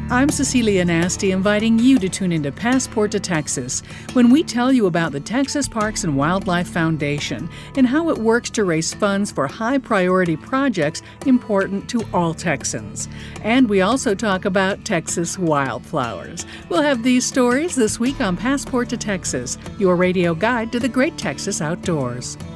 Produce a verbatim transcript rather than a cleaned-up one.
I'm Cecilia Nasty, inviting you to tune into Passport to Texas when we tell you about the Texas Parks and Wildlife Foundation and how it works to raise funds for high-priority projects important to all Texans. And we also talk about Texas wildflowers. We'll have these stories this week on Passport to Texas, your radio guide to the great Texas outdoors.